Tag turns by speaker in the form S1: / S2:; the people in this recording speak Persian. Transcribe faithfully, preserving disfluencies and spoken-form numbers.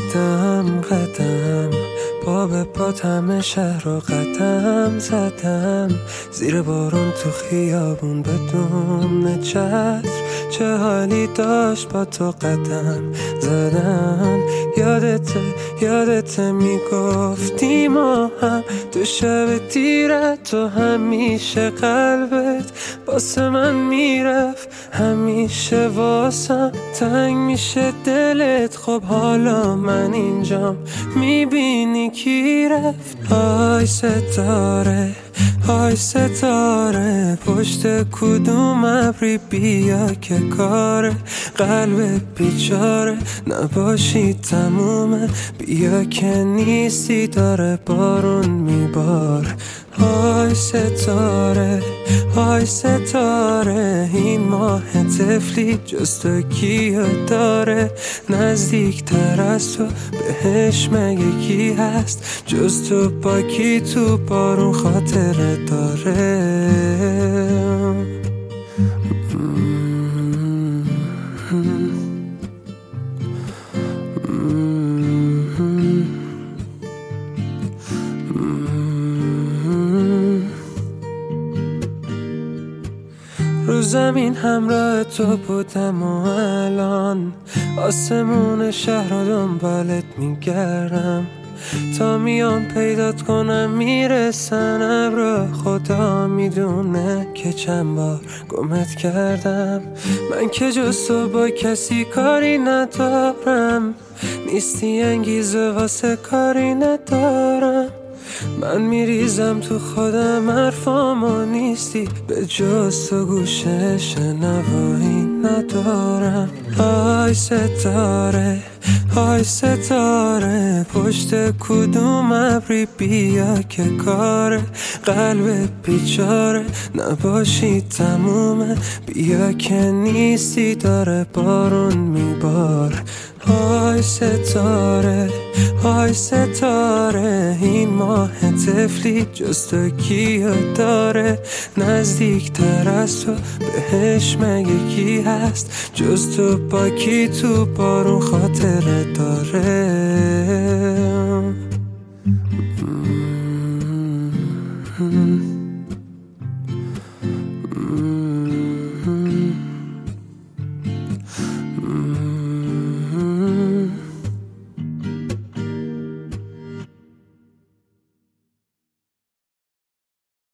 S1: قدم قدم پا به پا همه شهر رو قدم زدم، زیر بارون تو خیابون بدون چتر، چه حالی داشت با تو قدم زدن. یادته یادته میگفتی ما هم تو شب تیرت، تو همیشه قلبت واسه من میرفت، همیشه واسم تنگ میشه دلت. خب حالا من اینجام میبینی کی رفت. آی ستاره آی ستاره پشت کدوم ابری بیا که کار قلب بیچاره نباشی تمومه، بیا که نیستی داره بارون میبار. آی ستاره آی ستاره این ماه طفلی جز تو کیو داره، نزدیک تر از تو بهش مگه کی هست، جز تو با کی تو بارون خاطره داره. رو زمین همراه تو بودم و الان آسمون شهر رو دنبالت میگردم، تا میام پیدات کنم میرسن ابرا. خدا میدونه که چند بار گمت کردم، من که جز تو با کسی کاری ندارم، نیستی انگیزه واسه کاری ندارم. من میریزم تو خودم حرفامو نیستی، به جز تو گوشه شنوایی ندارم. آی ستاره آی ستاره پشت کدوم ابری بیا که کار قلب بیچاره نباشی تمومه، بیا که نیستی داره بارون میبار. آی ستاره آی ستاره این ماه طفلی جز تو کیو داره، نزدیک تر از تو بهش مگه کی هست، جز تو با کی تو بارون خاطره داره.